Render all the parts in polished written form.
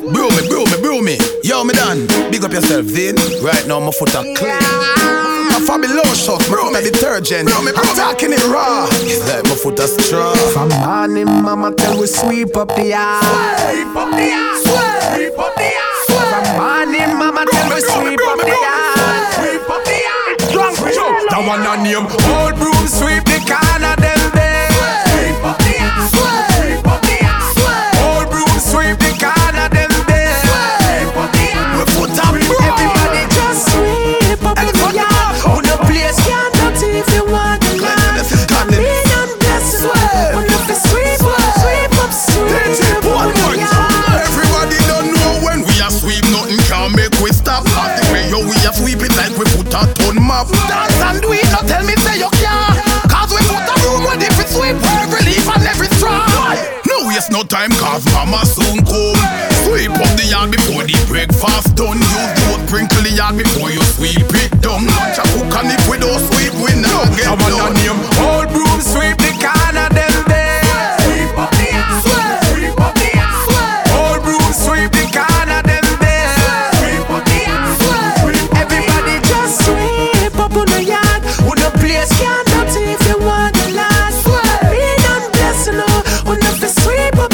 Brew me. Yo, me done. Big up yourself, Vin. Right now, my foot are clean. My fabulous, bro, me detergent. I'm talking it raw. It's like my foot are strong. From morning, mama tell we sweep up the yard. Sweep up the yard. Sweep up the yard. From morning, mama tell we sweep up the yard. Sweep up the yard. Drunk Joe, that one a name. Old broom sweep the corner them there. Sweep up the yard. Sweep up the yard. Old broom sweep the corner them there. Sweep up the yard. My foot are bro. Everybody just sweep up the yard. On the place can't touch if you want to land. Come in and bless you. On the sweep up, sweep up the yard. Everybody don't know when we are sweep, nothing can make we stop. But the way yo we are sweep it like we put a ton map. Dance and do it, not tell me say you can't. Cause we put a room where if it sweep every leaf and every straw. No waste no time cause mama soon come. Sweep up the yard before the breakfast done. You don't sprinkle the yard before you sweep it down. Lunch a cook and if we don't sweep we now get done. Old broom sweep the corner them there. Sweep up the yard. Sweep up the yard. Old broom sweep the corner them there. Sweep up the yard. Everybody just sweep up on the yard. On the place can't touch if you want the last. Rain and blessing on the sweep up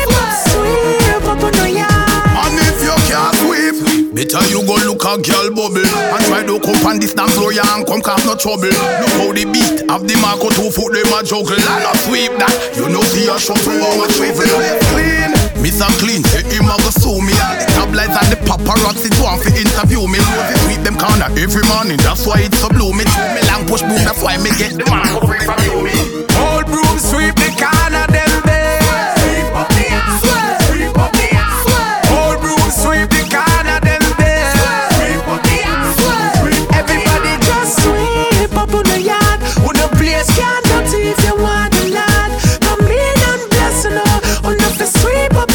on the yard. And if you can't sweep, better you go look a girl bubble. And try to come on this dance floor and come cause no trouble. Look how the beat of the Marco 2 foot them a juggle. And not sweep that, you know see a show to our sweep it clean. Mr. Clean, say him a go sue me. All the tabloids and the paparazzi want to interview me. Know they sweep them corner every morning, that's why it's so blue. Me too me long push boom, that's why me get the man go free from you me. Old broom sweep the corner them there. Sweep up the yard. Sweep up the yard. Old broom sweep the corner them there. Sweep up the yard. Everybody just sweep up on the yard. On the place can't touch if you want the land. Come in and bless you on the sweep up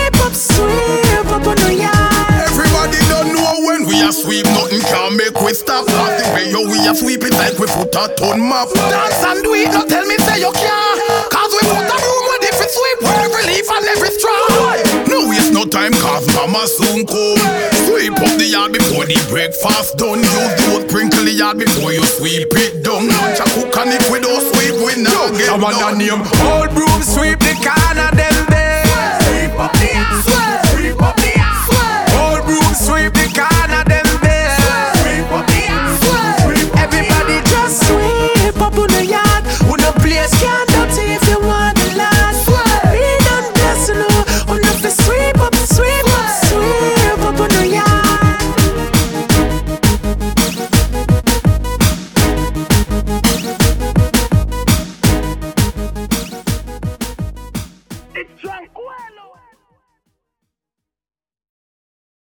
on the yard. Everybody don't know when we are sweep, nothing can make we stop. Cause the way yo we are sweep it like we put a ton map. Dance and do it, don't tell me say you can't. Cause we put a room where different sweep every leaf and every straw. No waste no time cause mama soon come. Sweep up the yard before the breakfast done. Use the wood sprinkle the yard before you sweep it down. Lunch a cook and if we don't sweep we now get done. Old broom sweep the corner them